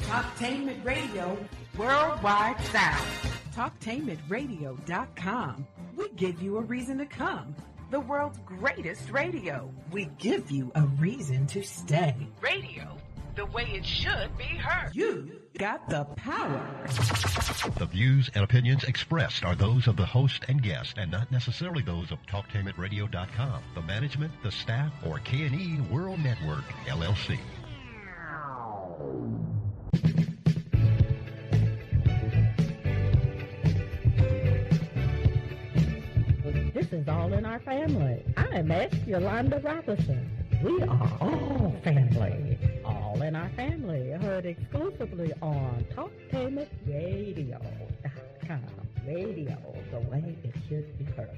Talktainment Radio Worldwide Sound. Talktainmentradio.com. We give you a reason to come. The world's greatest radio. We give you a reason to stay. Radio, the way it should be heard. You got the power. The views and opinions expressed are those of the host and guest and not necessarily those of TalkTainmentRadio.com, the management, the staff, or K&E World Network, LLC. This is All in Our Family. I'm S. Yolanda Robinson. We are all family. All in Our Family, heard exclusively on TalkTainmentRadio.com. Radio, the way it should be heard.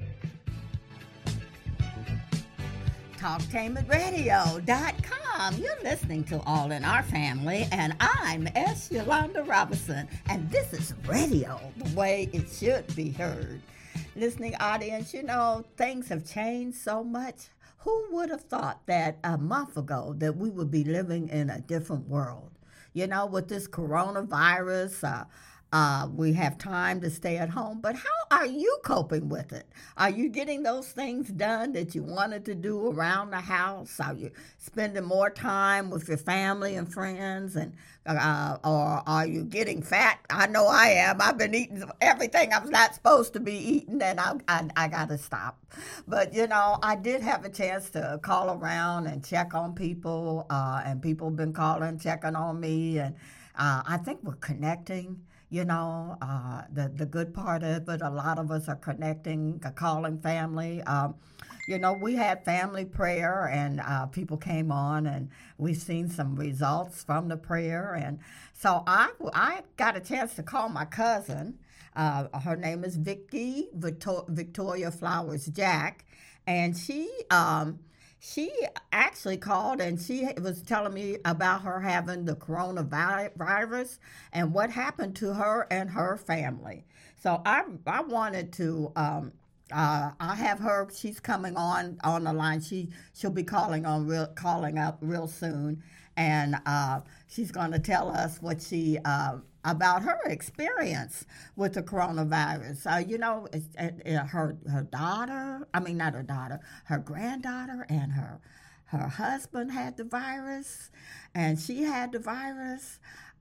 TalkTainmentRadio.com. You're listening to All in Our Family, and I'm S. Yolanda Robinson, and this is radio, the way it should be heard. Listening audience, you know, things have changed so much. Who would have thought that a month ago that we would be living in a different world? You know, with this coronavirus, we have time to stay at home, but how are you coping with it? Are you getting those things done that you wanted to do around the house? Are you spending more time with your family and friends, and or are you getting fat? I know I am. I've been eating everything I'm not supposed to be eating, and I got to stop. But, you know, I did have a chance to call around and check on people, and people have been calling, checking on me, and I think we're connecting. You know, the good part of it, a lot of us are connecting, calling family. You know, we had family prayer, and people came on, and we've seen some results from the prayer. And so I got a chance to call my cousin. Her name is Victoria Flowers Jack, and she actually called, and she was telling me about her having the coronavirus and what happened to her and her family. So I wanted to, I have her, she's coming on the line. She'll be calling up real soon, and she's going to tell us what she, about her experience with the coronavirus. You know, her daughter, I mean, not her daughter, her granddaughter and her husband had the virus, and she had the virus.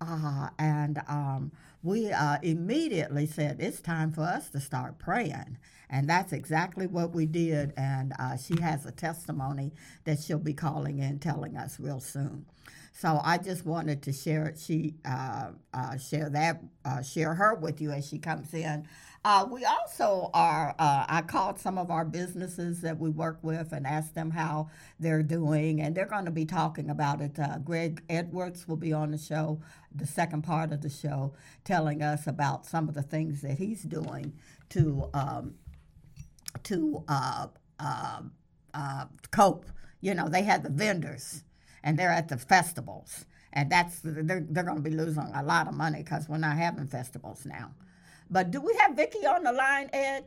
We immediately said, it's time for us to start praying. And that's exactly what we did. And she has a testimony that she'll be calling in, telling us real soon. So I just wanted to share it. Share her with you as she comes in. We also are. I called some of our businesses that we work with and asked them how they're doing, and they're going to be talking about it. Greg Edwards will be on the show, the second part of the show, telling us about some of the things that he's doing to cope. You know, they had the vendors, and they're at the festivals, and they're going to be losing a lot of money because we're not having festivals now. But do we have Vicki on the line, Ed?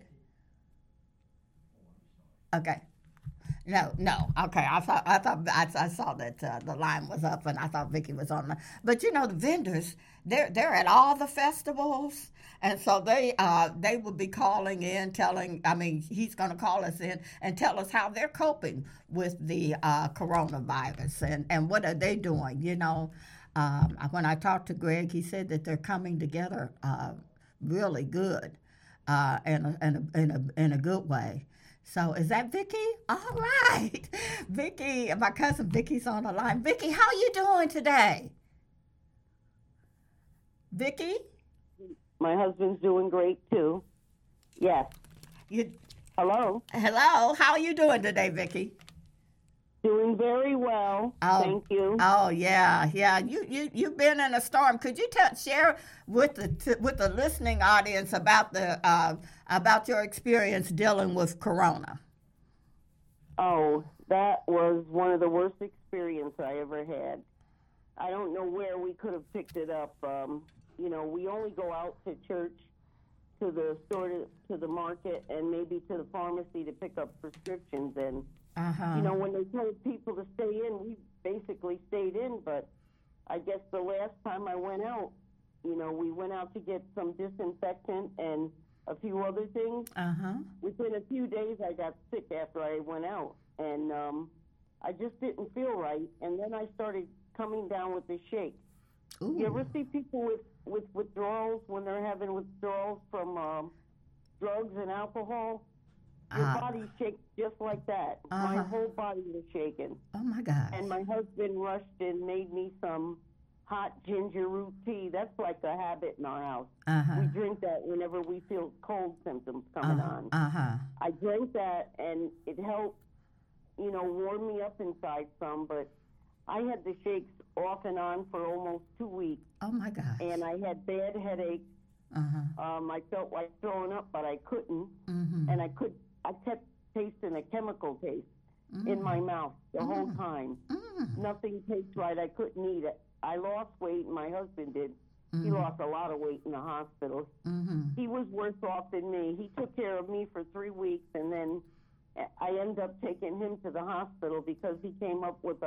Okay. No. Okay, I saw that the line was up, and I thought Vicki was on the. But you know, the vendors, they're at all the festivals, and so they will be calling in, he's going to call us in and tell us how they're coping with the coronavirus and what are they doing. You know, when I talked to Greg, he said that they're coming together really good, in a good way. So is that Vicki? All right. Vicki, my cousin Vicki's on the line. Vicki, how you doing today? Vicki? My husband's doing great too. Yes. Hello? Hello. How are you doing today, Vicki? Doing very well. Thank you. Oh yeah. You've been in a storm. Could you share with the listening audience about your experience dealing with Corona? Oh, that was one of the worst experiences I ever had. I don't know where we could have picked it up. You know, we only go out to church, to the store, to the market, and maybe to the pharmacy to pick up prescriptions. And you know, when they told people to stay in, we basically stayed in. But I guess the last time I went out, we went out to get some disinfectant and a few other things. Within a few days, I got sick after I went out, and I just didn't feel right. And then I started coming down with the shakes. Ooh. You ever see people with withdrawals when they're having withdrawals from drugs and alcohol? Your body shakes just like that. My whole body was shaking. Oh, my gosh. And my husband rushed and made me some hot ginger root tea. That's like a habit in our house. We drink that whenever we feel cold symptoms coming on. I drank that, and it helped, warm me up inside some, but I had the shakes off and on for almost 2 weeks. Oh, my gosh. And I had bad headaches. I felt like throwing up, but I couldn't. And I kept tasting a chemical taste in my mouth the whole time. Nothing tastes right. I couldn't eat it. I lost weight, and my husband did. He lost a lot of weight in the hospital. He was worse off than me. He took care of me for 3 weeks, and then I ended up taking him to the hospital because he came up with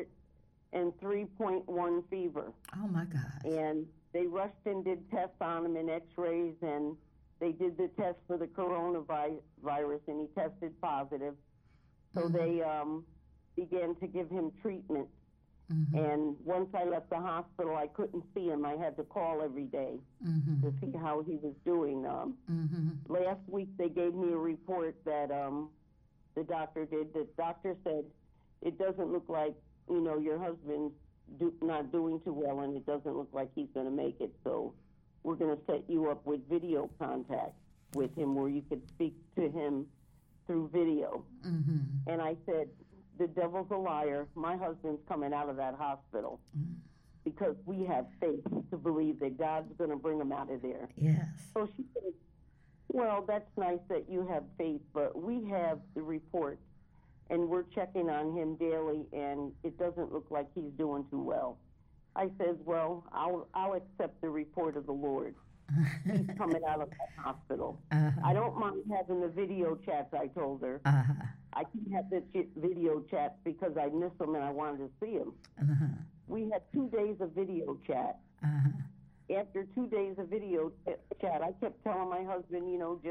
103.1 fever. Oh, my gosh. And they rushed and did tests on him and x-rays, and they did the test for the coronavirus, and he tested positive. So they began to give him treatment. And once I left the hospital, I couldn't see him. I had to call every day to see how he was doing. Last week, they gave me a report that the doctor did. The doctor said, it doesn't look like, your husband's not doing too well, and it doesn't look like he's going to make it. So we're going to set you up with video contact with him where you could speak to him through video. And I said, the devil's a liar. My husband's coming out of that hospital because we have faith to believe that God's going to bring him out of there. Yes. So she said, well, that's nice that you have faith, but we have the report, and we're checking on him daily, and it doesn't look like he's doing too well. I said, well, I'll accept the report of the Lord. He's coming out of that hospital. I don't mind having the video chats, I told her. I can have the video chats because I miss him and I wanted to see him. We had 2 days of video chat. After 2 days of video chat, I kept telling my husband,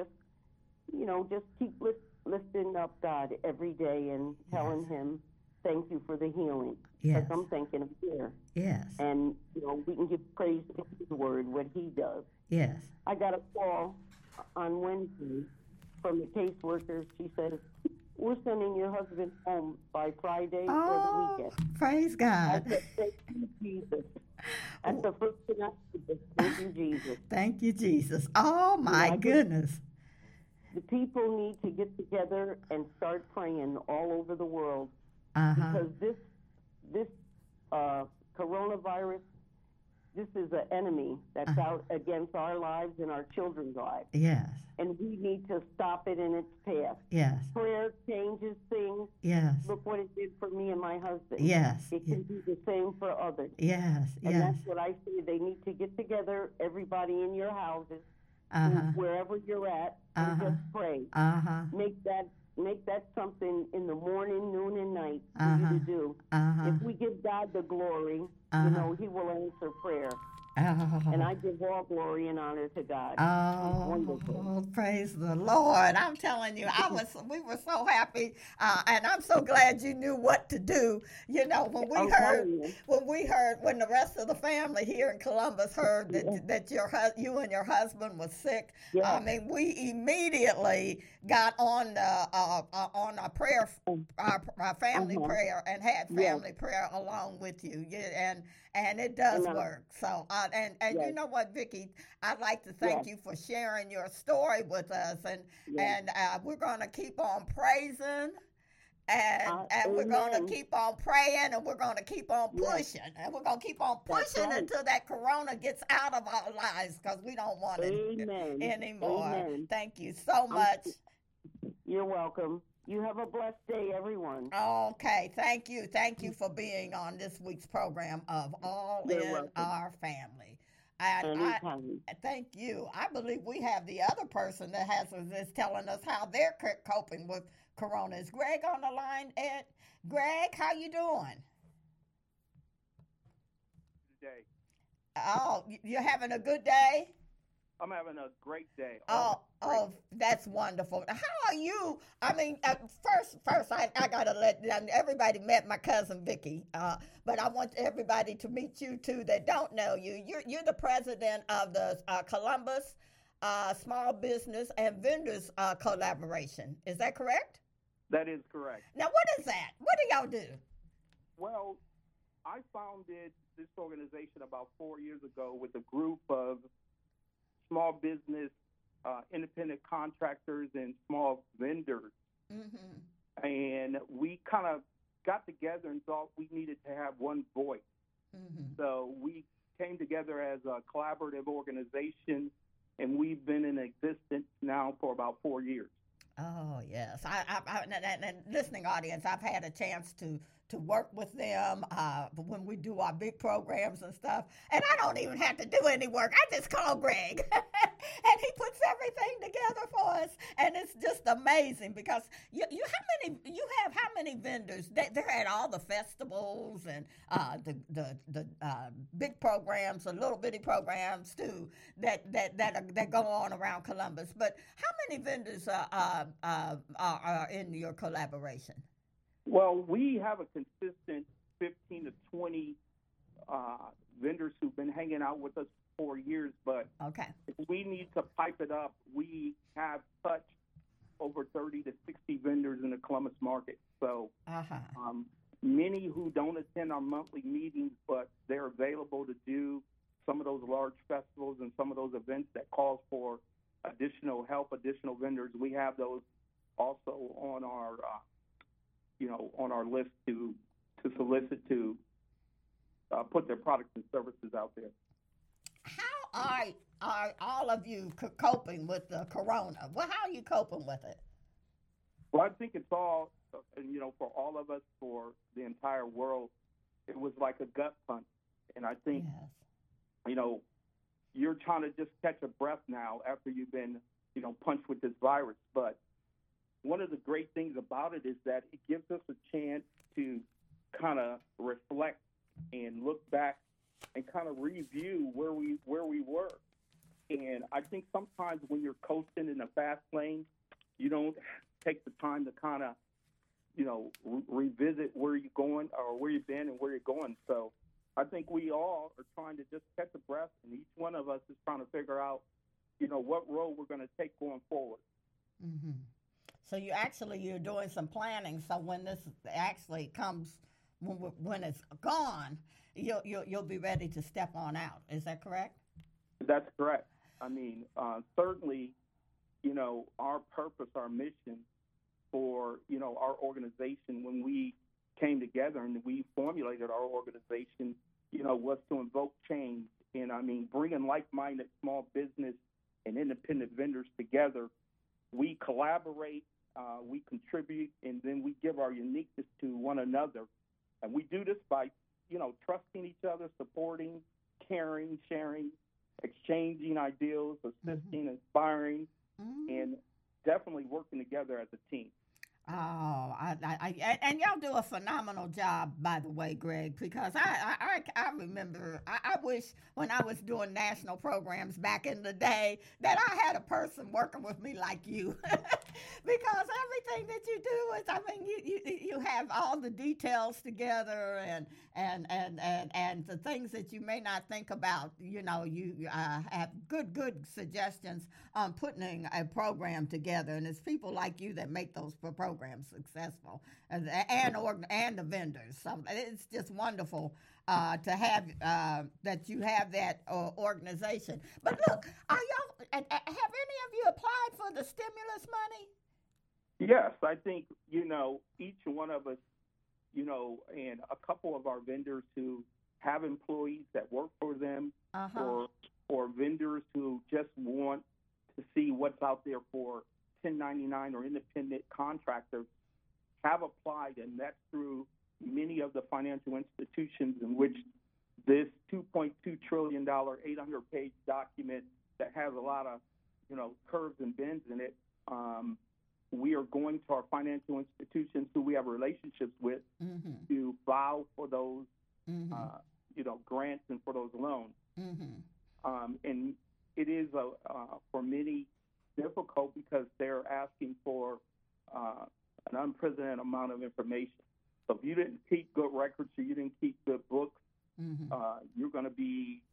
just keep lifting up God every day and telling him, thank you for the healing. Because I'm thinking of here. Yes. And, we can give praise to his word, what he does. Yes. I got a call on Wednesday from the caseworker. She says, we're sending your husband home by Friday or the weekend. Praise God. I said, thank you, Jesus. That's the first thing I said. Thank you, Jesus. Thank you, Jesus. Oh, my goodness. The people need to get together and start praying all over the world. Because this coronavirus, this is an enemy that's out against our lives and our children's lives. Yes. And we need to stop it in its path. Yes. Prayer changes things. Yes. Look what it did for me and my husband. Yes. It can do the same for others. Yes. And that's what I say. They need to get together, everybody in your houses, wherever you're at, and just pray. Make that something in the morning, noon, and night for you to do. If we give God the glory, he will answer prayer. And I give all glory and honor to God. Oh, praise the Lord. I'm telling you, we were so happy. And I'm so glad you knew what to do. When the rest of the family here in Columbus heard that you and your husband was sick, I mean, we immediately got on a prayer, our family prayer, and had family prayer along with you. And it does work. So, you know what, Vicki, I'd like to thank you for sharing your story with us, and we're going to keep on praising, and we're going to keep on praying, and we're going to keep on pushing, and we're going to keep on pushing until that corona gets out of our lives, because we don't want it anymore. Amen. Thank you so much. You're welcome. You have a blessed day, everyone. Okay, thank you. Thank you for being on this week's program of All in Our Family. And thank you. I believe we have the other person that is telling us how they're coping with corona. Is Greg on the line, Ed? Greg, how you doing? Oh, you're having a good day? I'm having a great day. That's wonderful. How are you? I mean, first, I gotta let everybody met my cousin Vicky, but I want everybody to meet you too that don't know you. You're the president of the Columbus Small Business and Vendors Collaboration. Is that correct? That is correct. Now, what is that? What do y'all do? Well, I founded this organization about 4 years ago with a group of small business, independent contractors, and small vendors. Mm-hmm. And we kind of got together and thought we needed to have one voice. Mm-hmm. So we came together as a collaborative organization, and we've been in existence now for about 4 years. Oh, yes. And listening audience, I've had a chance to work with them when we do our big programs and stuff. And I don't even have to do any work. I just call Greg. And he puts everything together for us. And it's just amazing because you have how many vendors? They're at all the festivals and the big programs, the little bitty programs too that go on around Columbus. But how many vendors are in your collaboration? Well, we have a consistent 15 to 20 vendors who've been hanging out with us for 4 years, but if we need to pipe it up, we have touched over 30 to 60 vendors in the Columbus market. So many who don't attend our monthly meetings, but they're available to do some of those large festivals and some of those events that calls for additional help, additional vendors. We have those also on our on our list to solicit to put their products and services out there. How are all of you coping with the corona? Well, how are you coping with it? Well, I think it's all, for all of us, for the entire world, it was like a gut punch. And I think, you're trying to just catch a breath now after you've been, punched with this virus. But one of the great things about it is that it gives us a chance to kind of reflect and look back and kind of review where we were. And I think sometimes when you're coasting in a fast lane, you don't take the time to kind of, revisit where you're going or where you've been and where you're going. So I think we all are trying to just catch a breath, and each one of us is trying to figure out, what road we're going to take going forward. Mm-hmm. So you're doing some planning. So when this actually comes, when it's gone, you'll be ready to step on out. Is that correct? That's correct. I mean, certainly, our purpose, our mission for, our organization when we came together and we formulated our organization, was to invoke change. And I mean, bringing like-minded small business and independent vendors together, we collaborate, we contribute, and then we give our uniqueness to one another. And we do this by, trusting each other, supporting, caring, sharing, exchanging ideals, assisting, inspiring, and definitely working together as a team. Oh, and y'all do a phenomenal job, by the way, Greg, because I remember, I wish when I was doing national programs back in the day that I had a person working with me like you, because everything that you do is, you have all the details together and the things that you may not think about, you have good suggestions on putting a program together, and it's people like you that make those programs successful, and the vendors. So it's just wonderful to have that you have that organization. But look, have any of you applied for the stimulus money? Yes, I think each one of us, and a couple of our vendors who have employees that work for them, or vendors who just want to see what's out there for 1099 or independent contractors, have applied, and that's through many of the financial institutions in which this $2.2 trillion, 800-page document that has a lot of, curves and bends in it. We are going to our financial institutions who we have relationships with to file for those, grants and for those loans. And it is for many difficult because they're asking for an unprecedented amount of information. So if you didn't keep good records or you didn't keep good books, you're going to be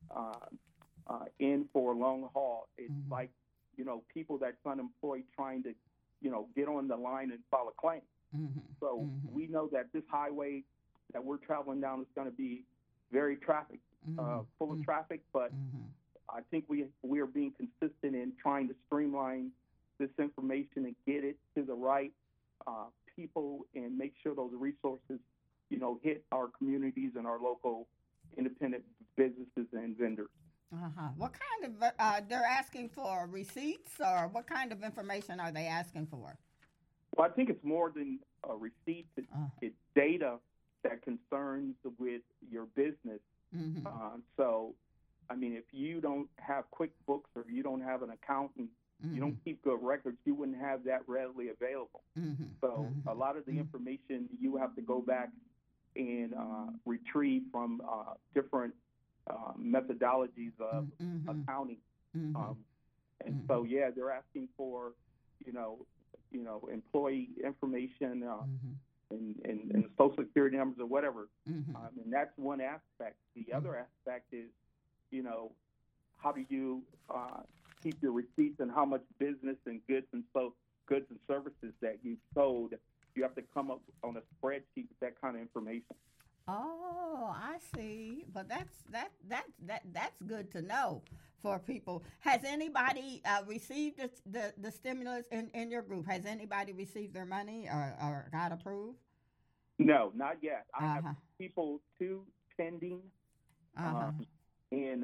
in for a long haul. It's like, people that's unemployed trying to, get on the line and file a claim. So we know that this highway that we're traveling down is going to be very full of traffic, but I think we are being consistent in trying to streamline this information and get it to the right people and make sure those resources, hit our communities and our local independent businesses and vendors. What kind of, they're asking for receipts, or what kind of information are they asking for? Well, I think it's more than a receipt. It's data that concerns with your business. So, I mean, if you don't have QuickBooks or you don't have an accountant, you don't keep good records, you wouldn't have that readily available. So a lot of the information you have to go back and retrieve from different methodologies of accounting. And so, yeah, they're asking for, employee information and social security numbers or whatever. And that's one aspect. The other aspect is, how do you keep your receipts and how much business and goods and services that you sold? You have to come up on a spreadsheet with that kind of information. Oh, I see. But that's good to know for people. Has anybody received the stimulus in your group? Has anybody received their money or got approved? No, not yet. I have people pending. And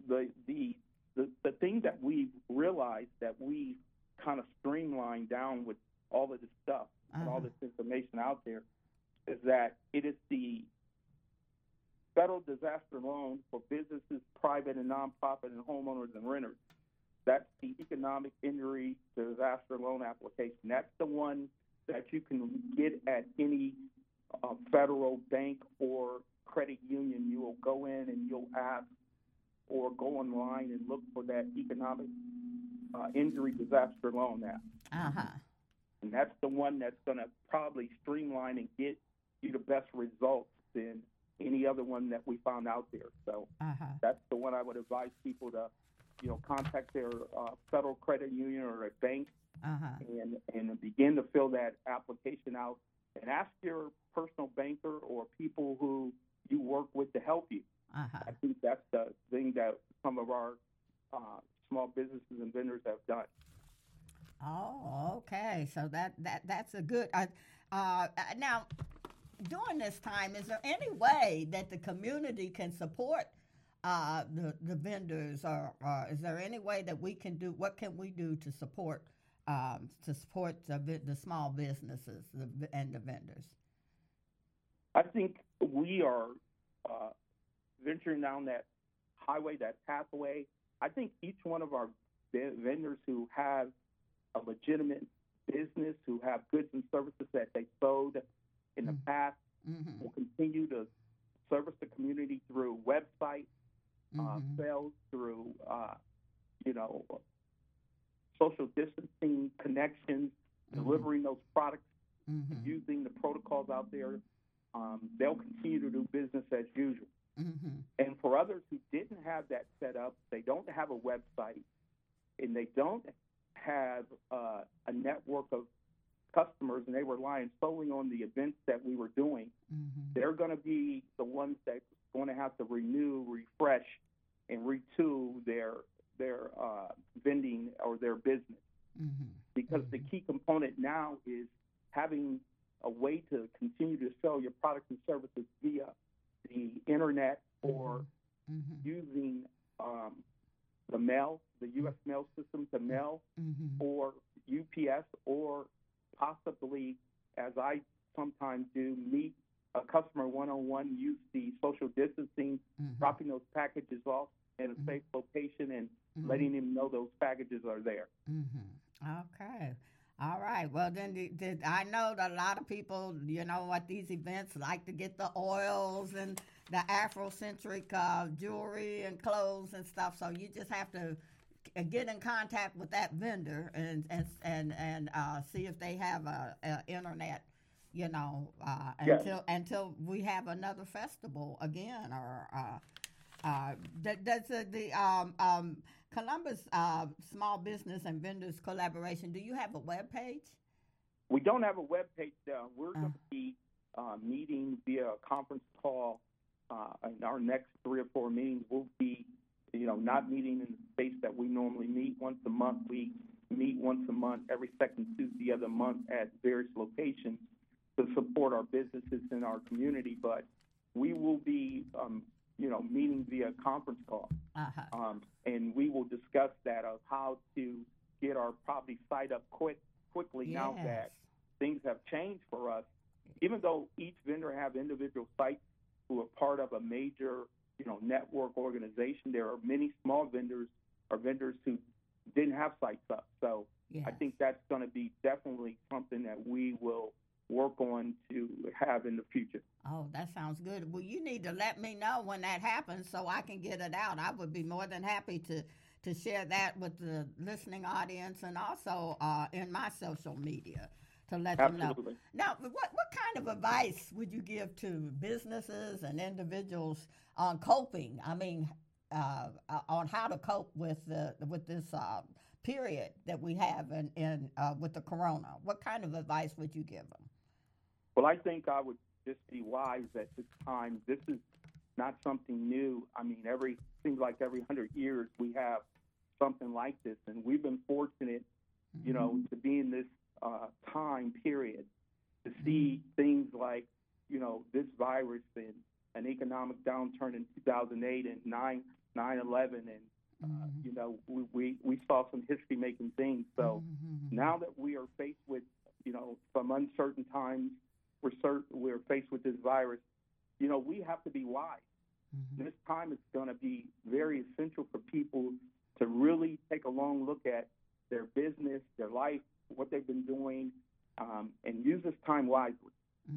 the thing that we've realized that we kind of streamlined down with all of this stuff and all this information out there is that it is the federal disaster loan for businesses, private and nonprofit, and homeowners and renters. That's the economic injury disaster loan application. That's the one that you can get at any federal bank or credit union. You will go in and you'll ask or go online and look for that economic injury disaster loan app. And that's the one that's going to probably streamline and get you the best results than any other one that we found out there. So that's the one I would advise people to, contact their federal credit union or a bank and begin to fill that application out and ask your personal banker or people who you work with to help you. I think that's the thing that some of our small businesses and vendors have done. Oh, okay. So that's a good. Now, during this time, is there any way that the community can support the vendors, or is there any way that we can do? What can we do to support the small businesses and the vendors? I think we are venturing down that highway, that pathway. I think each one of our vendors who have a legitimate business, who have goods and services that they sold in the past, will continue to service the community through website sales, through social distancing connections, delivering those products, using the protocols out there. They'll continue to do business as usual. And for others who didn't have that set up, they don't have a website, and they don't have a network of customers, and they were relying solely on the events that we were doing, they're going to be the ones that's going to have to renew, refresh, and retool their vending or their business. Because the key component now is having a way to continue to sell your products and services via the internet or using the mail, the U.S. mail system to mail, or UPS, or possibly, as I sometimes do, meet a customer one-on-one, use the social distancing, dropping those packages off in a safe location and letting them know those packages are there. Okay. All right. Well, then I know that a lot of people, at these events like to get the oils and the Afrocentric jewelry and clothes and stuff. So you just have to get in contact with that vendor and see if they have a internet, until we have another festival again, or does the Columbus Small Business and Vendors Collaboration, do you have a web page? We don't have a web page. We're going to be meeting via a conference call. In our next 3 or 4 meetings, we'll be, not meeting in the space that we normally meet once a month. We meet once a month, every second Tuesday of the month at various locations to support our businesses in our community. But we will be, meeting via conference call. And we will discuss that of how to get our property site up quickly now that things have changed for us. Even though each vendor have individual sites who are part of a major, network organization, there are many small vendors or vendors who didn't have sites up. So I think that's going to be definitely something that we will work on to have in the future. Oh, that sounds good. Well, you need to let me know when that happens so I can get it out. I would be more than happy to share that with the listening audience and also in my social media to let them know. Now, what kind of advice would you give to businesses and individuals on coping? I mean, on how to cope with this period that we have in with the corona. What kind of advice would you give them? Well, I think I would just be wise at this time. This is not something new. I mean, seems like every 100 years we have something like this, and we've been fortunate, to be in this time period to see things like, this virus and an economic downturn in 2008 and 9/11, and we saw some history-making things. So now that we are faced with, some uncertain times, we're faced with this virus. We have to be wise. This time is going to be very essential for people to really take a long look at their business, their life, what they've been doing, and use this time wisely.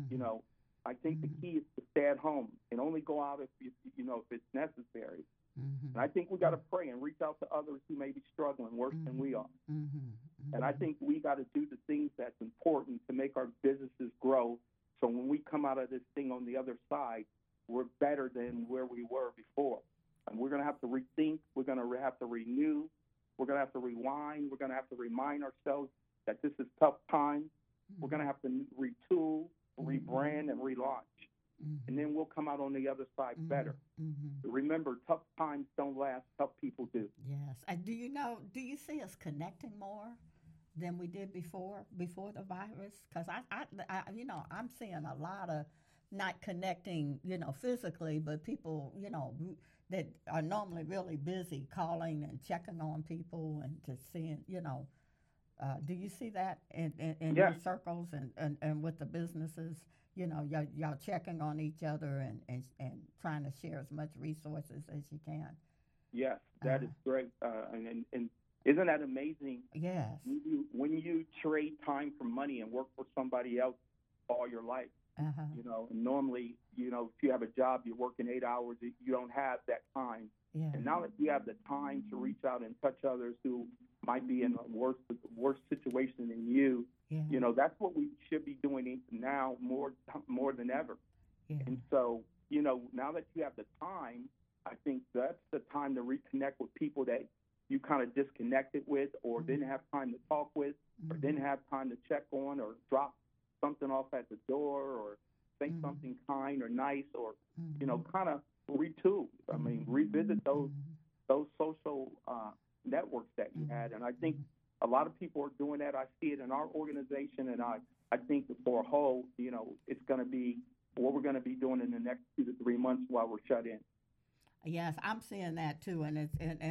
I think the key is to stay at home and only go out if it's necessary. And I think we got to pray and reach out to others who may be struggling worse than we are. And I think we got to do the things that's important to make our businesses grow. So when we come out of this thing on the other side, we're better than where we were before. And we're going to have to rethink. We're going to have to renew. We're going to have to rewind. We're going to have to remind ourselves that this is tough time. We're going to have to retool, rebrand, and relaunch. And then we'll come out on the other side better. Remember, tough times don't last. Tough people do. Yes. Do you see us connecting more than we did before the virus? Because I'm seeing a lot of not connecting, physically, but people, that are normally really busy calling and checking on people and to seeing, do you see that in your circles and with the businesses? Y'all checking on each other and trying to share as much resources as you can. Yes, that is great. And isn't that amazing? Yes. When you trade time for money and work for somebody else all your life, normally, if you have a job, you're working 8 hours, you don't have that time. Yeah. And now that you have the time to reach out and touch others who might be in a worse situation than you, that's what we should be doing now more than ever. Yeah. And so, now that you have the time, I think that's the time to reconnect with people that you kind of disconnected with or didn't have time to talk with or didn't have time to check on or drop something off at the door or say something kind or nice or, kind of retool. I mean, revisit those social networks that you had. And I think a lot of people are doing that. I see it in our organization, and I think for a whole, it's going to be what we're going to be doing in the next 2 to 3 months while we're shut in. Yes, I'm seeing that too, and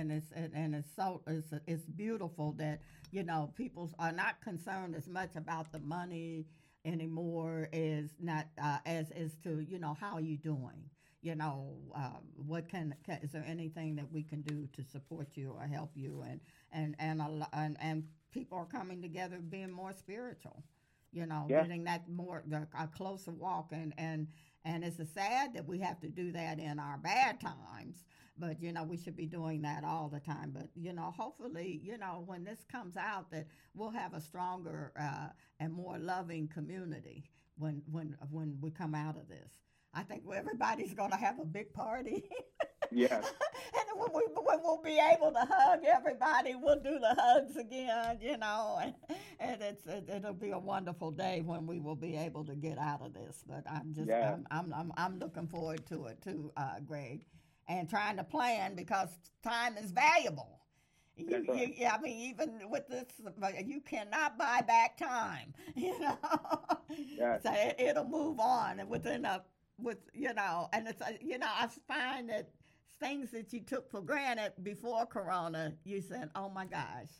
it's beautiful that people are not concerned as much about the money anymore as to how are you doing. What is there anything that we can do to support you or help you? And people are coming together, being more spiritual. Getting that more a closer walk And it's sad that we have to do that in our bad times. But, we should be doing that all the time. But, hopefully, when this comes out, that we'll have a stronger and more loving community when we come out of this. I think everybody's going to have a big party. Yes. And when we'll be able to hug everybody, we'll do the hugs again, and it'll be a wonderful day when we will be able to get out of this. But I'm looking forward to it too, Greg, and trying to plan because time is valuable. Even with this, you cannot buy back time, Yes. So it'll move on, and and it's I find that things that you took for granted before Corona, you said, "Oh my gosh,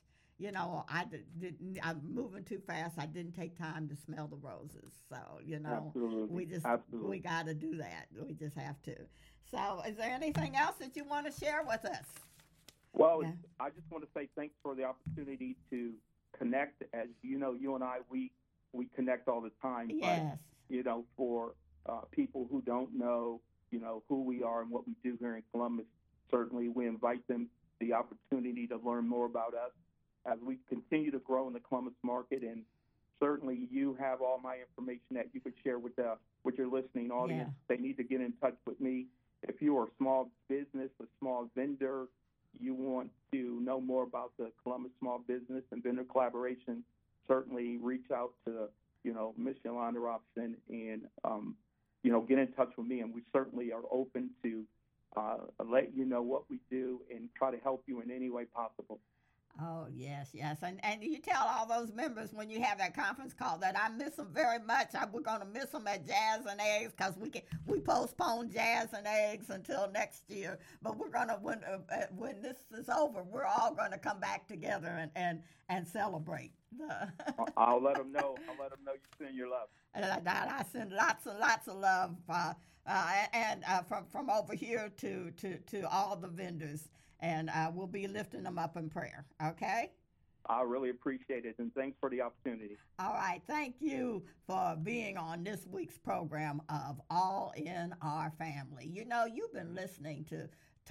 I'm moving too fast. I didn't take time to smell the roses." So Absolutely. we got to do that. We just have to. So, is there anything else that you want to share with us? Well, I just want to say thanks for the opportunity to connect. As you know, you and I, we connect all the time. Yes. But, for people who don't know, who we are and what we do here in Columbus, certainly we invite them the opportunity to learn more about us as we continue to grow in the Columbus market. And certainly you have all my information that you could share with your listening audience. Yeah. They need to get in touch with me. If you are a small business, a small vendor, you want to know more about the Columbus Small Business and Vendor Collaboration, certainly reach out to, Miss Yolanda Robson and, get in touch with me. And we certainly are open to let you know what we do and try to help you in any way possible. Oh, yes. And you tell all those members when you have that conference call that I miss them very much. We're going to miss them at Jazz and Eggs because we postponed Jazz and Eggs until next year. But we're going to, when this is over, we're all going to come back together and celebrate. I'll let them know. You send your love. I send lots and lots of love and from over here to all the vendors. And we'll be lifting them up in prayer, okay? I really appreciate it, and thanks for the opportunity. All right, thank you for being on this week's program of All in Our Family. You've been listening to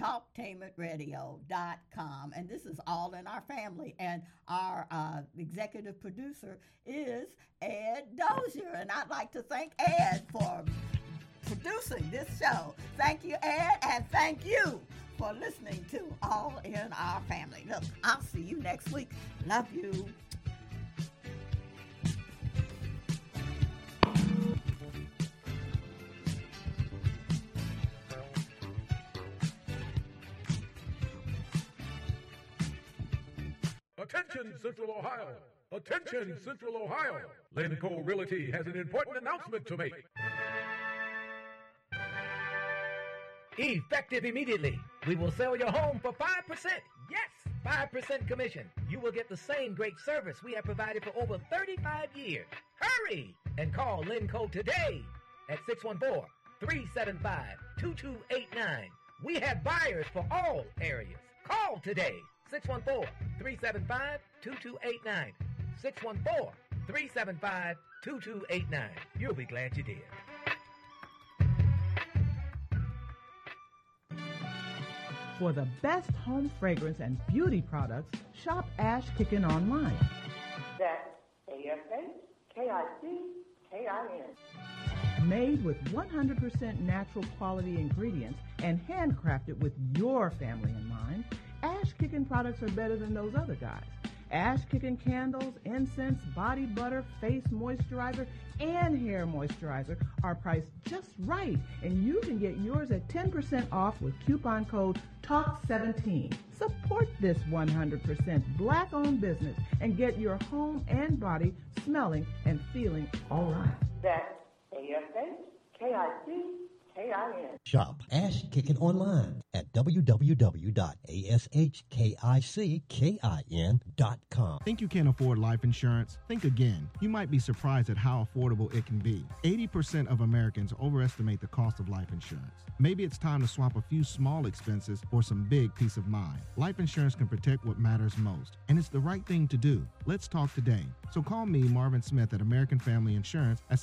TalkTainmentRadio.com, and this is All in Our Family, and our executive producer is Ed Dozier, and I'd like to thank Ed for producing this show. Thank you, Ed, and thank you for listening to All in Our Family. Look, I'll see you next week. Love you. Attention, Central Ohio. Attention, Central Ohio. Lenco Realty has an important announcement to make. Effective immediately. We will sell your home for 5%. Yes, 5% commission. You will get the same great service we have provided for over 35 years. Hurry and call Lenco today at 614-375-2289. We have buyers for all areas. Call today, 614-375-2289. 614-375-2289. You'll be glad you did. For the best home fragrance and beauty products, shop Ash Kickin online. That's ASHKICKIN. Made with 100% natural quality ingredients and handcrafted with your family in mind, Ash Kickin products are better than those other guys. Ash Kickin candles, incense, body butter, face moisturizer, and hair moisturizer are priced just right, and you can get yours at 10% off with coupon code TALK17. Support this 100% Black-owned business and get your home and body smelling and feeling all right. That's ASHKICKIN. K-I-N. Shop Ash Kickin' online at www.ashkickin.com. Think you can't afford life insurance? Think again. You might be surprised at how affordable it can be. 80% of Americans overestimate the cost of life insurance. Maybe it's time to swap a few small expenses for some big peace of mind. Life insurance can protect what matters most, and it's the right thing to do. Let's talk today. So call me, Marvin Smith, at American Family Insurance at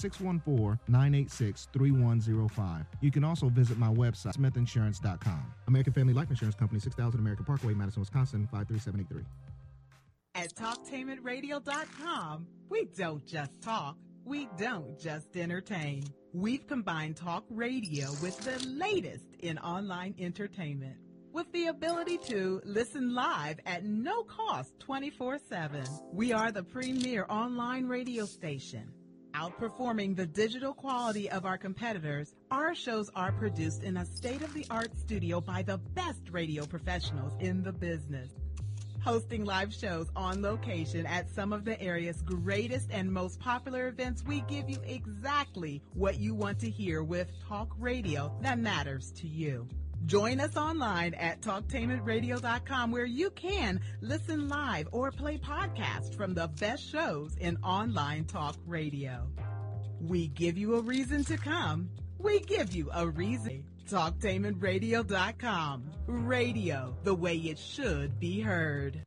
614-986-3105. You can also visit my website, smithinsurance.com. American Family Life Insurance Company, 6000 American Parkway, Madison, Wisconsin, 53783. At TalkTainmentRadio.com, we don't just talk. We don't just entertain. We've combined talk radio with the latest in online entertainment, with the ability to listen live at no cost 24/7. We are the premier online radio station. Outperforming the digital quality of our competitors, our shows are produced in a state-of-the-art studio by the best radio professionals in the business. Hosting live shows on location at some of the area's greatest and most popular events, we give you exactly what you want to hear with talk radio that matters to you. Join us online at TalkTainmentRadio.com, where you can listen live or play podcasts from the best shows in online talk radio. We give you a reason to come. We give you a reason. TalkTainmentRadio.com. Radio, the way it should be heard.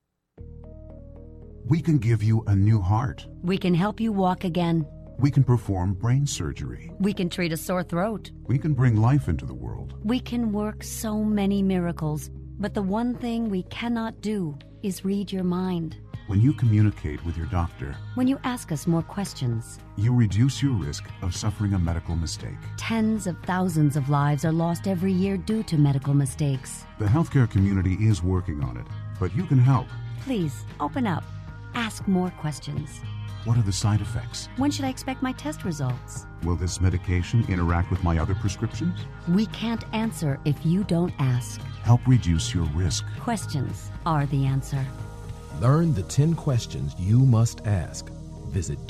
We can give you a new heart. We can help you walk again. We can perform brain surgery. We can treat a sore throat. We can bring life into the world. We can work so many miracles, but the one thing we cannot do is read your mind. When you communicate with your doctor, when you ask us more questions, you reduce your risk of suffering a medical mistake. Tens of thousands of lives are lost every year due to medical mistakes. The healthcare community is working on it, but you can help. Please, open up. Ask more questions. What are the side effects? When should I expect my test results? Will this medication interact with my other prescriptions? We can't answer if you don't ask. Help reduce your risk. Questions are the answer. Learn the 10 questions you must ask. Visit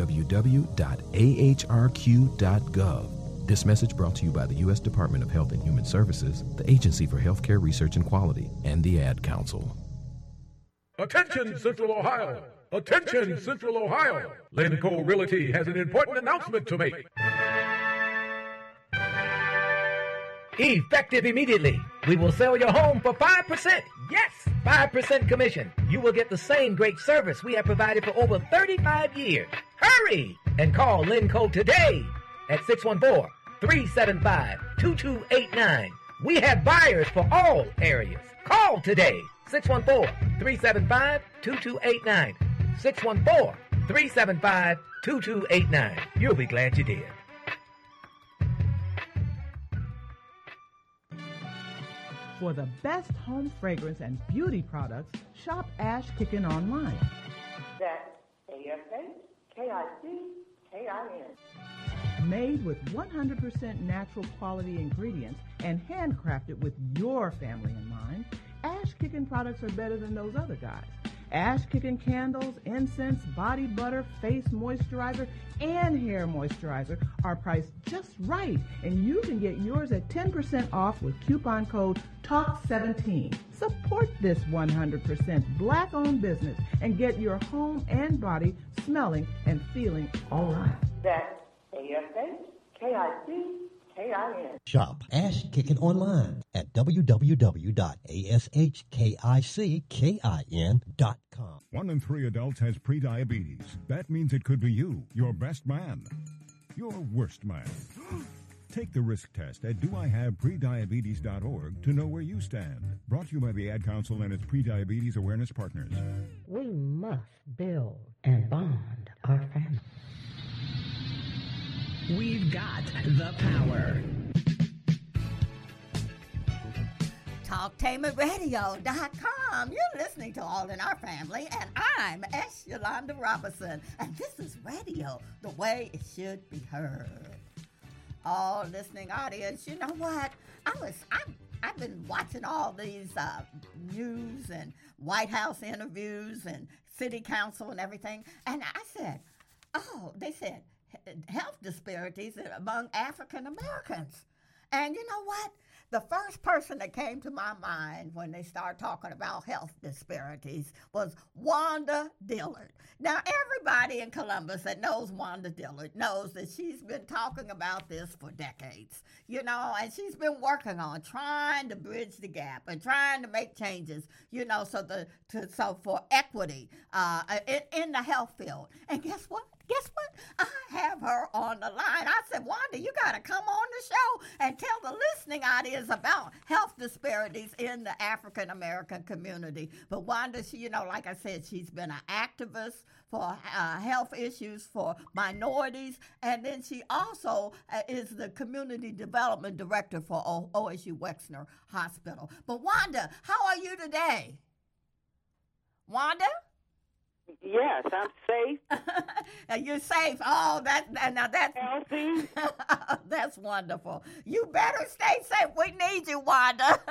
www.ahrq.gov. This message brought to you by the U.S. Department of Health and Human Services, the Agency for Healthcare Research and Quality, and the Ad Council. Attention, Central Ohio! Attention, Central Ohio! Lenco Realty has an important announcement to make. Effective immediately, we will sell your home for 5%. Yes, 5% commission. You will get the same great service we have provided for over 35 years. Hurry and call Lenco today at 614-375-2289. We have buyers for all areas. Call today, 614-375-2289. 614-375-2289. You'll be glad you did. For the best home fragrance and beauty products, shop Ash Kickin' online. That's ASHKICKIN. Made with 100% natural quality ingredients and handcrafted with your family in mind, Ash Kickin' products are better than those other guys. Ash Kickin' candles, incense, body butter, face moisturizer, and hair moisturizer are priced just right, and you can get yours at 10% off with coupon code TALK17. Support this 100% black-owned business and get your home and body smelling and feeling all right. That's ASHKICKIN. Shop Ash Kickin' online at www.ashkickin.com. 1 in 3 adults has prediabetes. That means it could be you, your best man, your worst man. Take the risk test at doihaveprediabetes.org to know where you stand. Brought to you by the Ad Council and its prediabetes awareness partners. We must build and bond our family. We've got the power. TalkTainmentRadio.com. You're listening to All in Our Family, and I'm S. Yolanda Robinson, and this is radio, the way it should be heard. All listening audience, you know what? I've been watching all these news and White House interviews and city council and everything, and I said, they said health disparities among African Americans. And you know what? The first person that came to my mind when they started talking about health disparities was Wanda Dillard. Now, everybody in Columbus that knows Wanda Dillard knows that she's been talking about this for decades, you know, and she's been working on trying to bridge the gap and trying to make changes, you know, so for equity in the health field. And guess what? I have her on the line. I said, Wanda, you got to come on the show and tell the listening audience about health disparities in the African American community. But Wanda, she, you know, like I said, she's been an activist for health issues for minorities, and then she also is the community development director for OSU Wexner Hospital. But Wanda, how are you today? Wanda? Yes, I'm safe. You're safe. Oh, that's healthy. That's wonderful. You better stay safe. We need you, Wanda.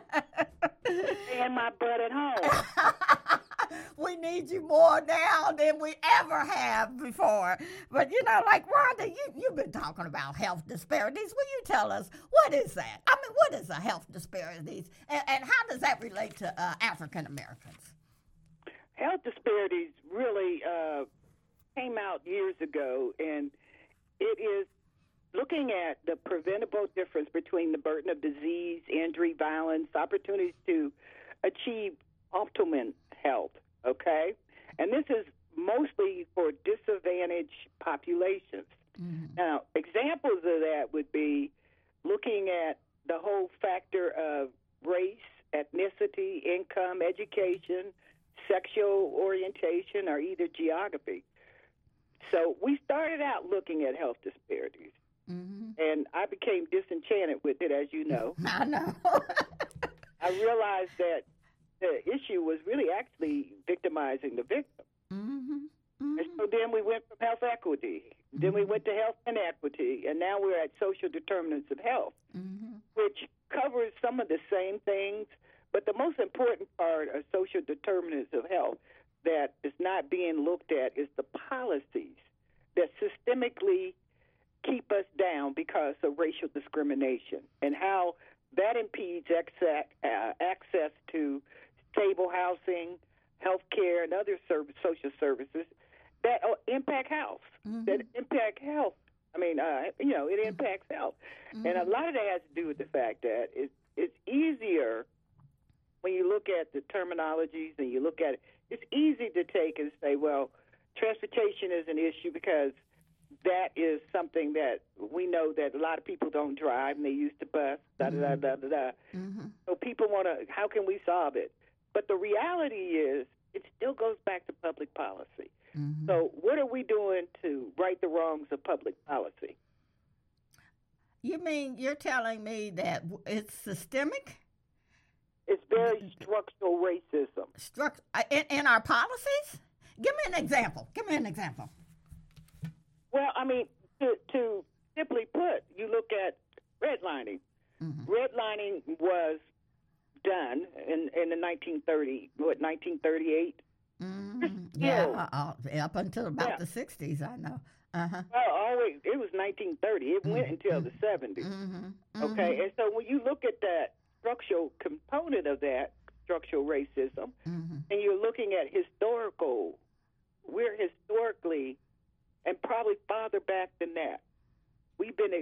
And my butt at home. We need you more now than we ever have before. But, you know, like, Wanda, you've been talking about health disparities. Will you tell us, what is that? I mean, what is a health disparities? And how does that relate to African Americans? Health disparities really came out years ago, and it is looking at the preventable difference between the burden of disease, injury, violence, opportunities to achieve optimum health, okay? And this is mostly for disadvantaged populations. Mm-hmm. Now, examples of that would be looking at the whole factor of race, ethnicity, income, education, sexual orientation, or either geography. So we started out looking at health disparities, and I became disenchanted with it, as you know. I know. I realized that the issue was really actually victimizing the victim. And so then we went from health equity, then we went to health inequity, and now we're at social determinants of health, which covers some of the same things. But the most important part of social determinants of health that is not being looked at is the policies that systemically keep us down because of racial discrimination and how that impedes access to stable housing, health care, and other social services that impact health, that impact health. I mean, you know, it impacts health. And a lot of that has to do with the fact that it's easier when you look at the terminologies and you look at it, it's easy to take and say, well, transportation is an issue because that is something that we know that a lot of people don't drive and they use the bus, So people want to, how can we solve it? But the reality is it still goes back to public policy. So what are we doing to right the wrongs of public policy? You mean you're telling me that it's systemic? It's very structural racism. In our policies? Give me an example. Well, I mean, to simply put, you look at redlining. Redlining was done in the 1938? Yeah, up until about the 60s, I know. Well, always, it was 1930. It went until the 70s. Okay, and so when you look at that structural component of that, structural racism, and you're looking at we're historically, and probably farther back than that, we've been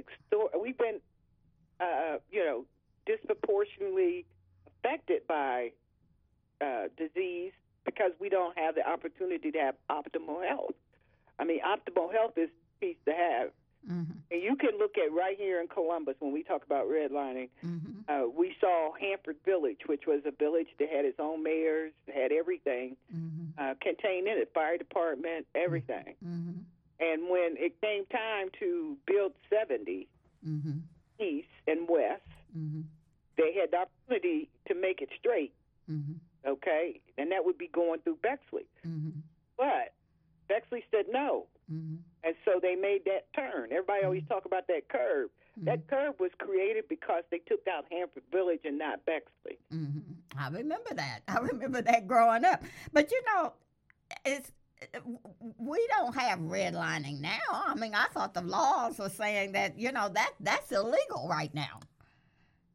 disproportionately affected by disease because we don't have the opportunity to have optimal health. I mean, optimal health is a piece to have. And you can look at right here in Columbus when we talk about redlining. We saw Hanford Village, which was a village that had its own mayors, had everything contained in it, fire department, everything. And when it came time to build 70 east and west, they had the opportunity to make it straight, okay? And that would be going through Bexley. But Bexley said no. And so they made that turn. Everybody always talk about that curve. That curve was created because they took out Hanford Village and not Bexley. I remember that. I remember that growing up. But, you know, we don't have redlining now. I mean, I thought the laws were saying that, you know, that's illegal right now.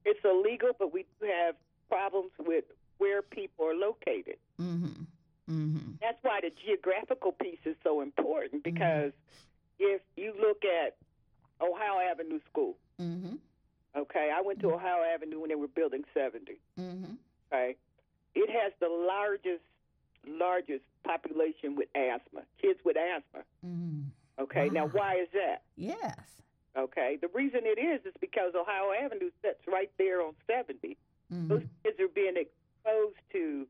It's illegal, but we do have problems with where people are located. Mm-hmm. Mm-hmm. That's why the geographical piece is so important, because if you look at Ohio Avenue School, okay, I went to Ohio Avenue when they were building 70. Okay, it has the largest population with asthma, kids with asthma. Okay, now why is that? Yes. Okay, the reason it is because Ohio Avenue sits right there on 70. Those kids are being exposed to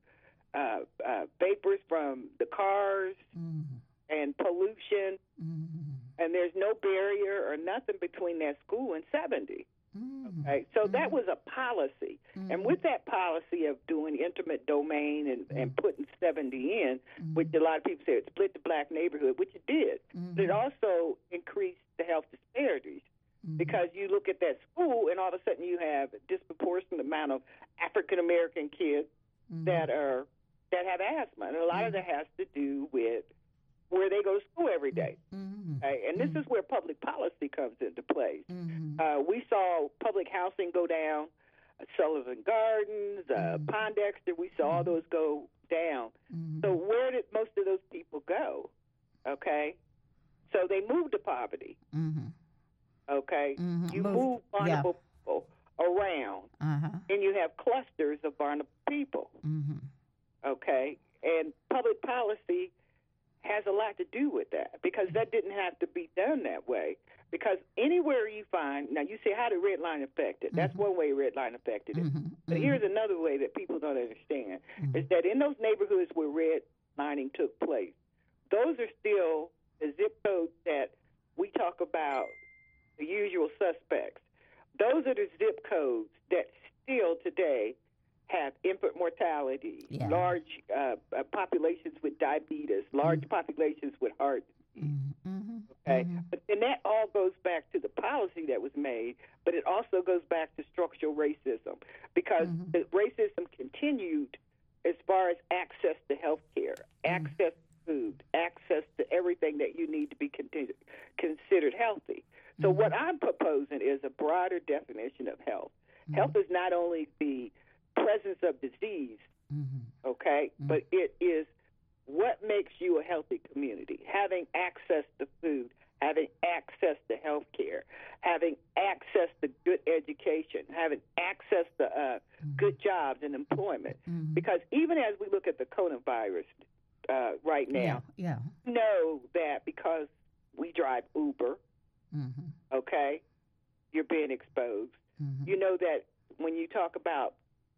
vapors from the cars and pollution, and there's no barrier or nothing between that school and 70. Okay, so that was a policy, and with that policy of doing intimate domain and putting 70 in, which a lot of people say it split the black neighborhood, which it did, but it also increased the health disparities, because you look at that school and all of a sudden you have a disproportionate amount of African American kids that have asthma, and a lot of that has to do with where they go to school every day. Okay? And this is where public policy comes into play. We saw public housing go down, Sullivan Gardens, Pondexter, we saw all those go down. So where did most of those people go? Okay? So they moved to poverty. Okay? You move vulnerable people around, and you have clusters of vulnerable people. Okay? And public policy has a lot to do with that, because that didn't have to be done that way. Because anywhere you find, now you say, how did red line affect it? That's one way red line affected it. But here's another way that people don't understand, is that in those neighborhoods where red lining took place, those are still the zip codes that we talk about, the usual suspects. Those are the zip codes that still today have infant mortality, large populations with diabetes, large populations with heart disease. Okay, but then that all goes back to the policy that was made, but it also goes back to structural racism, because the racism continued as far as access to health care, access to food, access to everything that you need to be considered healthy. So what I'm proposing is a broader definition of health. Health is not only the presence of disease, okay, but it is what makes you a healthy community. Having access to food, having access to health care, having access to good education, having access to good jobs and employment. Because even as we look at the coronavirus right now, know that because we drive Uber, okay, you're being exposed. You know that when you talk about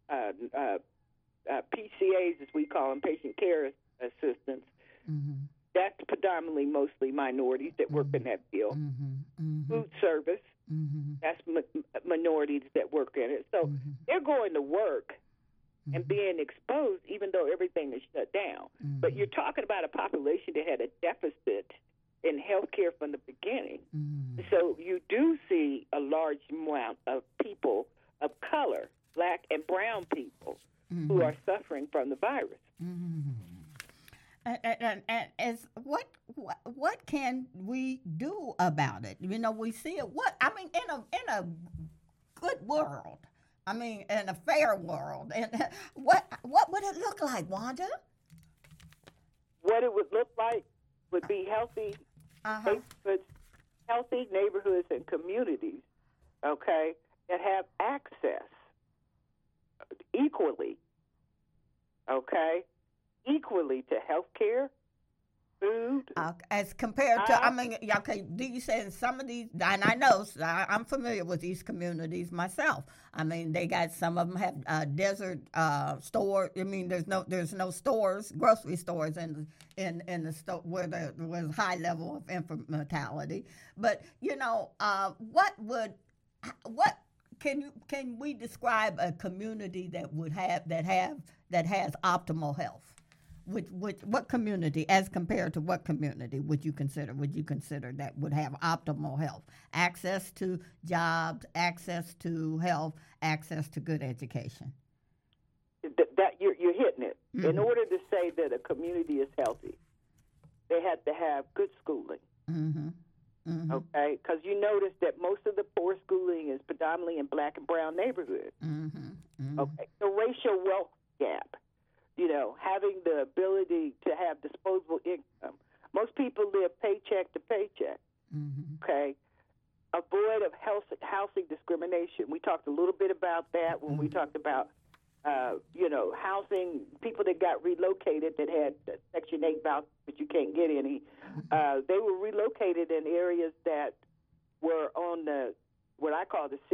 PCAs, as we call them, patient care assistants, that's predominantly mostly minorities that work in that field. Food service, that's minorities that work in it. So they're going to work and being exposed even though everything is shut down. But you're talking about a population that had a deficit in health care from the beginning. So you do see a large amount of people of color, black and brown people, who are suffering from the virus. And as what can we do about it? You know, we see it. In a good world, in a fair world, and what would it look like, Wanda? What it would look like would be healthy neighborhoods, healthy neighborhoods and communities, okay, that have access equally to health care, food. As compared to, do you say in some of these, and I know, I'm familiar with these communities myself. They got, some of them have desert store. There's no stores, grocery stores in the store where there was high level of infant mortality. But, can we describe a community that has optimal health? What community, as compared to what community would you consider that would have optimal health? Access to jobs, access to health, access to good education. That you're hitting it. In order to say that a community is healthy, they have to have good schooling. Okay, because you notice that most of the poor schooling is predominantly in black and brown neighborhoods. Okay, the racial wealth gap, having the ability to have disposable income. Most people live paycheck to paycheck. Okay, avoid of housing discrimination. We talked a little bit about that when we talked about housing, people that got relocated that had Section 8 vouchers, but you can't get any. They were relocated in areas that were on what I call the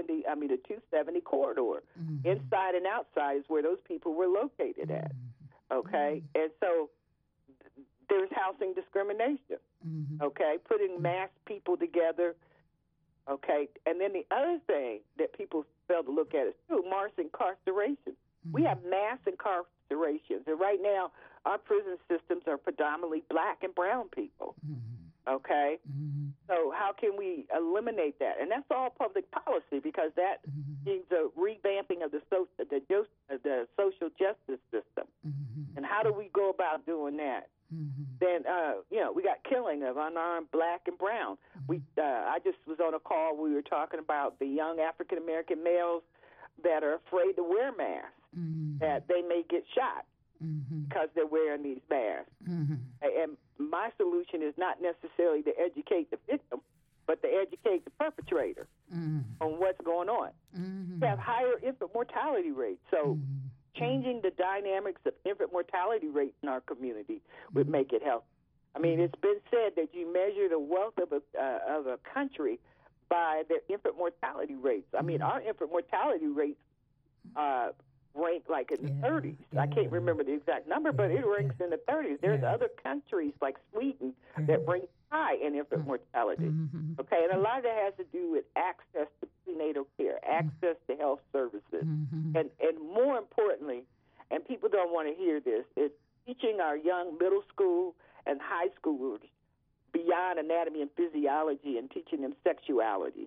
270 corridor. Inside and outside is where those people were located at. Okay? And so there's housing discrimination. Okay? Putting mass people together. Okay? And then the other thing that people fail to look at is, too, mass incarceration. We have mass incarcerations. And right now, our prison systems are predominantly black and brown people. Okay? So how can we eliminate that? And that's all public policy, because that means a revamping of the social justice system. And how do we go about doing that? Then, we got killing of unarmed black and brown. I just was on a call. We were talking about the young African-American males that are afraid to wear masks, that they may get shot because they're wearing these masks. And my solution is not necessarily to educate the victim, but to educate the perpetrator on what's going on. We have higher infant mortality rates, so changing the dynamics of infant mortality rates in our community would make it healthy. I mean, it's been said that you measure the wealth of a country by their infant mortality rates. I mean, our infant mortality rates rank like in the 30s. I can't remember the exact number, but it ranks in the 30s. There's other countries like Sweden that rank high in infant mortality. Okay, and a lot of that has to do with access to prenatal care, access to health services, and more importantly, and people don't want to hear this, is teaching our young middle school and high schoolers beyond anatomy and physiology and teaching them sexuality,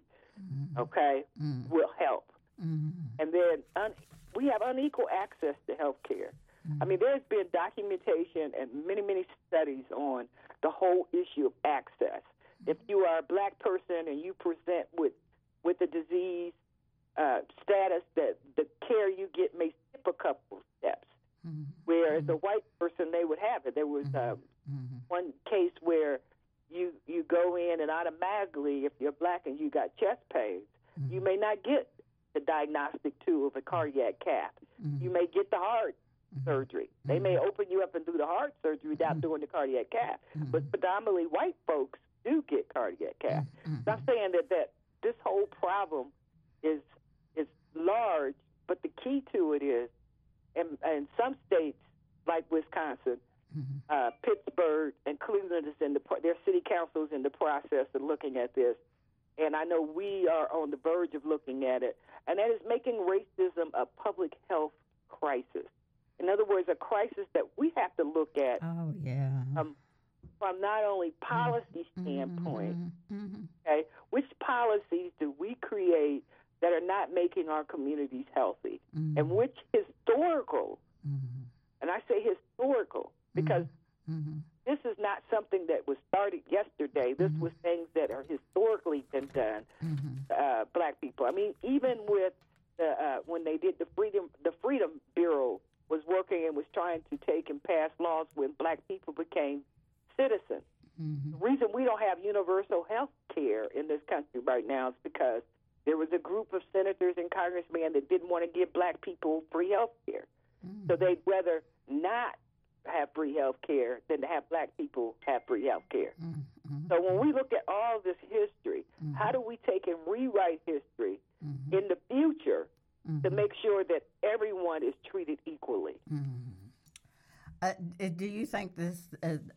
will help. And then we have unequal access to health care. I mean, there's been documentation and many, many studies on the whole issue of access. If you are a black person and you present with a disease status, that the care you get may skip a couple steps, whereas a white person, they would have it. There was one case where you go in and automatically, if you're black and you got chest pains, you may not get the diagnostic tool of a cardiac cath. You may get the heart surgery. They may open you up and do the heart surgery without doing the cardiac cath. But predominantly white folks do get cardiac cath. So I'm saying that this whole problem is large, but the key to it is, in some states like Wisconsin, Pittsburgh, and Cleveland is their city councils in the process of looking at this. And I know we are on the verge of looking at it, and that is making racism a public health crisis. In other words, a crisis that we have to look at from not only policy standpoint, okay, which policies do we create that are not making our communities healthy, and which historical, and I say historical because this is not something that was started yesterday. This was things that are historically been done. Black people. I mean, even with when they did the Freedom Bureau was working and was trying to take and pass laws when black people became citizens. The reason we don't have universal health care in this country right now is because there was a group of senators and congressmen that didn't want to give black people free health care. So they'd rather not have free health care than to have black people have free health care. So when we look at all this history, how do we take and rewrite history in the future to make sure that everyone is treated equally? Do you think this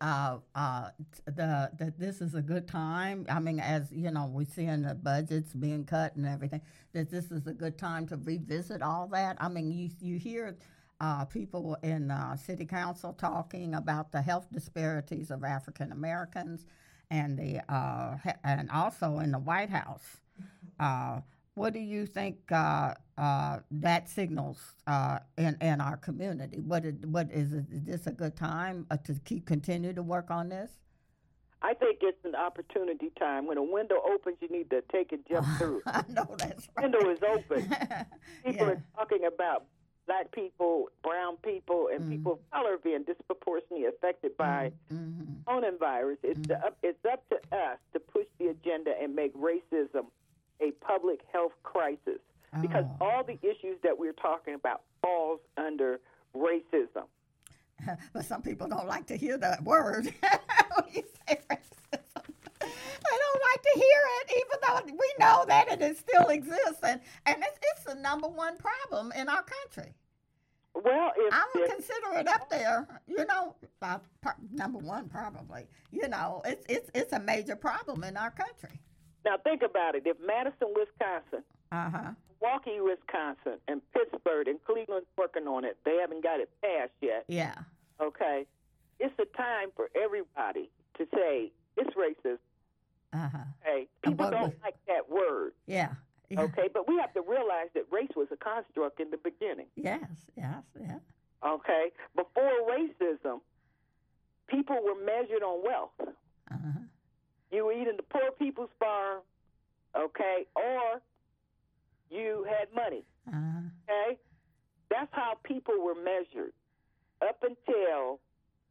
that this is a good time? I mean, as you know, we're seeing the budgets being cut and everything. That this is a good time to revisit all that. I mean, you hear people in city council talking about the health disparities of African Americans, and and also in the White House. What do you think that signals in our community? What is it? Is this a good time to continue to work on this? I think it's an opportunity time. When a window opens, you need to take and jump through. I know that's right. Window is open. People are talking about Black people, brown people, and people of color being disproportionately affected by coronavirus. It's up to us to push the agenda and make racism a public health crisis, because all the issues that we're talking about falls under racism. But some people don't like to hear that word. When you say racism, they don't like to hear it, even though we know that it still exists, and it's the number one problem in our country. Well, I would consider it up there. You know, number one probably. You know, it's a major problem in our country. Now think about it. If Madison, Wisconsin, Milwaukee, Wisconsin, and Pittsburgh and Cleveland's working on it, they haven't got it passed yet. Yeah. Okay. It's a time for everybody to say it's racist. Okay. People don't like that word. Yeah. Okay, but we have to realize that race was a construct in the beginning. Yes. Okay, before racism, people were measured on wealth. You were eating the poor people's farm, okay, or you had money. Okay, that's how people were measured up until,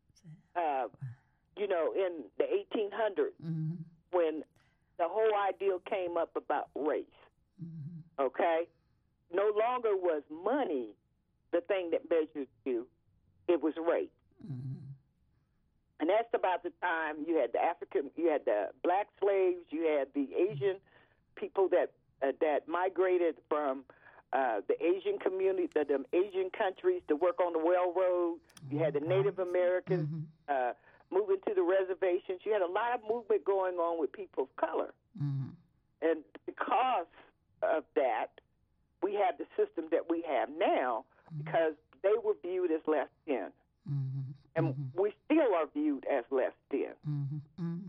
in the 1800s, when the whole ideal came up about race. Okay? No longer was money the thing that measured you. It was race. And that's about the time you had the black slaves, you had the Asian people that migrated from the Asian community, the Asian countries to work on the railroad. You had the Native Americans moving to the reservations. You had a lot of movement going on with people of color. And because of that, we have the system that we have now, because they were viewed as less than. And we still are viewed as less than.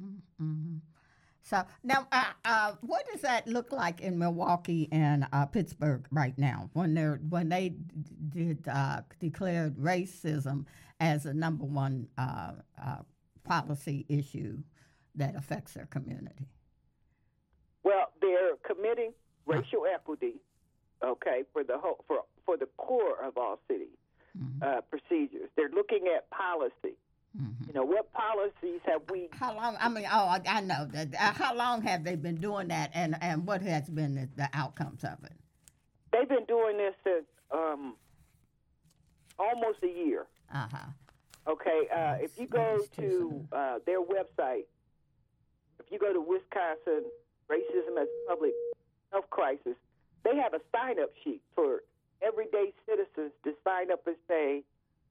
So now, what does that look like in Milwaukee and Pittsburgh right now, when they declared racism as a number one policy issue that affects their community? Well, they're committing racial equity, okay, for the core of all city procedures. They're looking at policy. You know, what policies have we? How long? I mean, I know that. How long have they been doing that, and what has been the outcomes of it? They've been doing this since almost a year. Okay, if you go to their website, if you go to Wisconsin Racism as Public Health Crisis, they have a sign-up sheet for everyday citizens to sign up and say,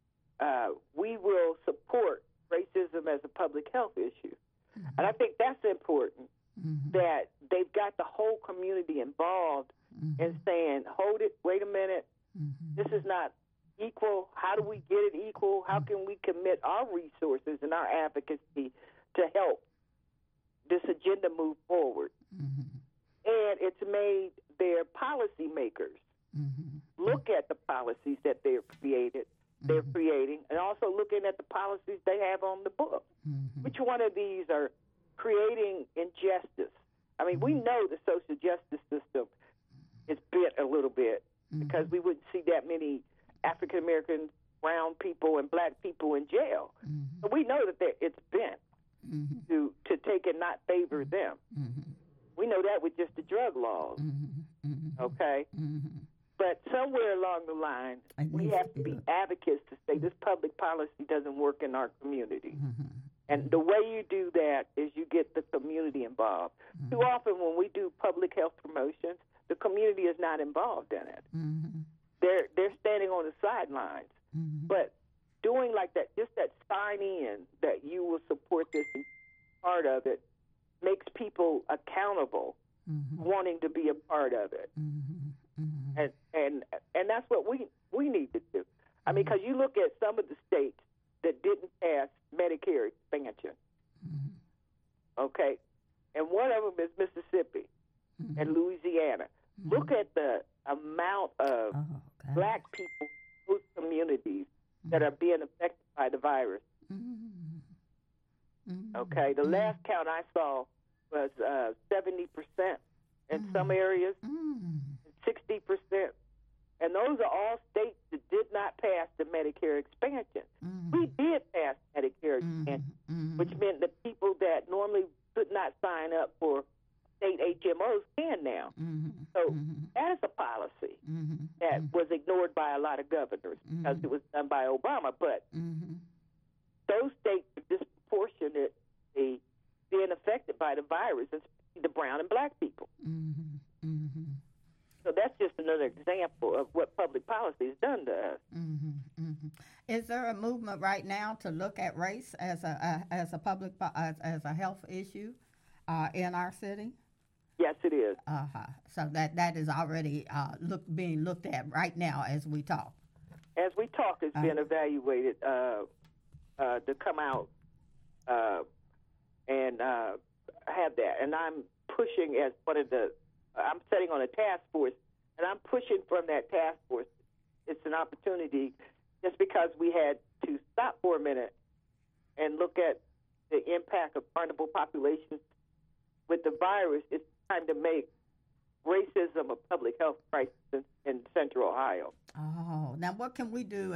we will support racism as a public health issue. And I think that's important, that they've got the whole community involved in saying, hold it, wait a minute, this is not equal. How do we get it equal? How can we commit our resources and our advocacy to help this agenda move forward? And it's made their policymakers look at the policies that they're creating, and also looking at the policies they have on the book. Which one of these are creating injustice? I mean, we know the social justice system is bent a little bit, because we wouldn't see that many African American, brown people, and black people in jail. So we know that it's bent to take and not favor them. We know that with just the drug laws. Okay? But somewhere along the line, we have to be advocates to say this public policy doesn't work in our community. And the way you do that is you get the community involved. Too often when we do public health promotions, the community is not involved in it. They're standing on the sidelines. But doing like that, just that sign in that you will support this and part of it, makes people accountable, wanting to be a part of it. And that's what we need to do. I mean, because you look at some of the states that didn't pass Medicare expansion, okay, and one of them is Mississippi and Louisiana. Look at the amount of black people in those communities that are being affected by the virus. Okay, the last count I saw was 70% in some areas, 60%. And those are all states that did not pass the Medicare expansion. We did pass Medicare expansion, which meant the people that normally could not sign up for state HMOs can now. So that is a policy that was ignored by a lot of governors because it was done by Obama. But those states are disproportionately being affected by the virus, especially the brown and black people. So that's just another example of what public policy has done to us. Is there a movement right now to look at race as a public as a health issue in our city? Yes, it is. So that is already being looked at right now as we talk. As we talk, it's been evaluated to come out and have that. And I'm pushing as one of the. I'm sitting on a task force, and I'm pushing from that task force. It's an opportunity, just because we had to stop for a minute and look at the impact of vulnerable populations with the virus. It's time to make racism a public health crisis in Central Ohio. Oh, now what can we do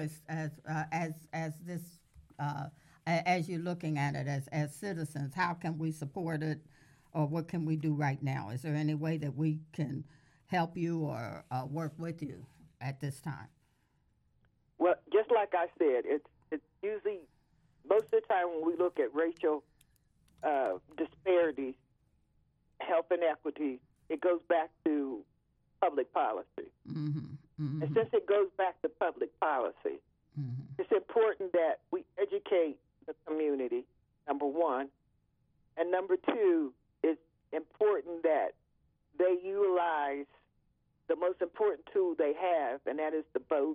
as you're looking at it as citizens? How can we support it, or what can we do right now? Is there any way that we can help you or work with you at this time? Well, just like I said, it's usually most of the time when we look at racial disparities, health inequities, it goes back to public policy. And since it goes back to public policy, it's important that we educate the community, number one. And number two, it's important that they utilize the most important tool they have, and that is the vote.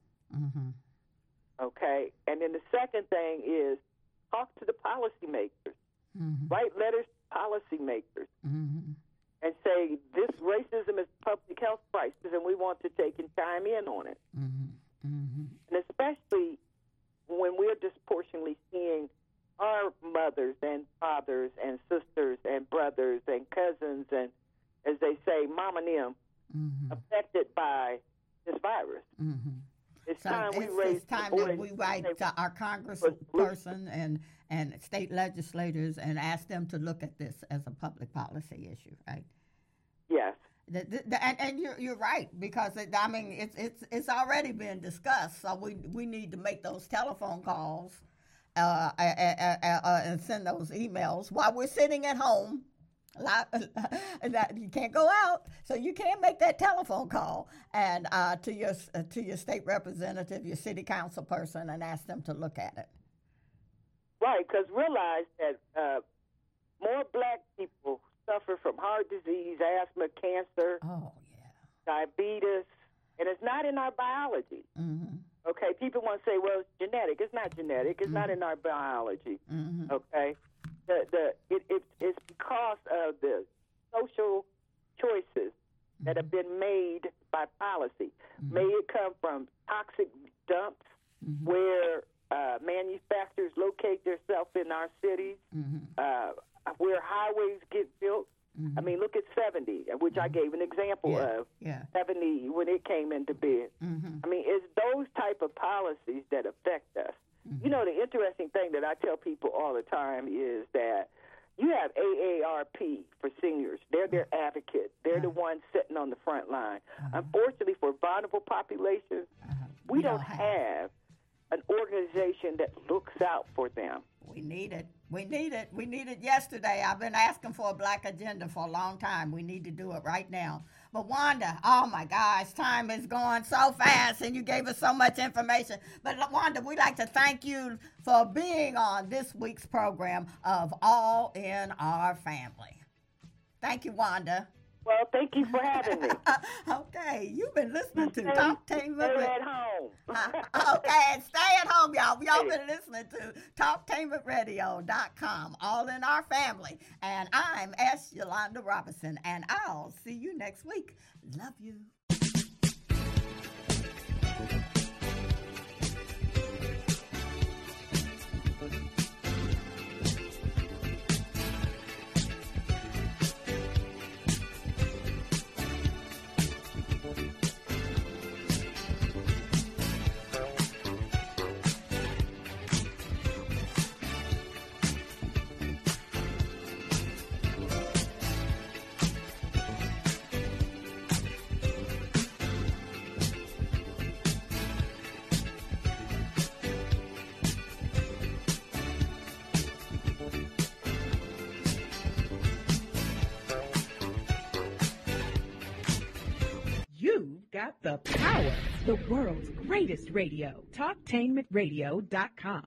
Okay? And then the second thing is talk to the policymakers. Write letters to policymakers and say, this racism is a public health crisis, and we want to take and chime in on it. And especially when we're disproportionately seeing our mothers and fathers and sisters and brothers and cousins and, as they say, mom and them, affected by this virus. It's time we raise that we write to our congressperson and state legislators and ask them to look at this as a public policy issue, right? Yes. And you're right, because it's already been discussed. So we need to make those telephone calls and send those emails while we're sitting at home. You can't go out, so you can make that telephone call and to your state representative, your city council person, and ask them to look at it. Right, because realize that more black people suffer from heart disease, asthma, cancer, diabetes, and it's not in our biology. Okay, people want to say, well, it's genetic. It's not genetic. It's not in our biology. Okay, it's because of the social choices that have been made by policy. May it come from toxic dumps where manufacturers locate themselves in our cities, where highways get built. I mean, look at 70, which I gave an example of. 70 when it came into being. I mean, it's those type of policies that affect us. You know, the interesting thing that I tell people all the time is that you have AARP for seniors. They're their advocates. They're the ones sitting on the front line. Unfortunately, for vulnerable populations, we don't have an organization that looks out for them. We need it. We need it. We need it yesterday. I've been asking for a black agenda for a long time. We need to do it right now. But Wanda, oh my gosh, time is going so fast, and you gave us so much information. But Wanda, we'd like to thank you for being on this week's program of All in Our Family. Thank you, Wanda. Well, thank you for having me. Okay, you've been listening to Talktainment. Stay at home. Okay, and stay at home, y'all. Y'all been listening to TalkTainmentRadio.com, All in Our Family. And I'm S. Yolanda Robinson, and I'll see you next week. Love you. got the power. The world's greatest radio. TalkTainmentRadio.com.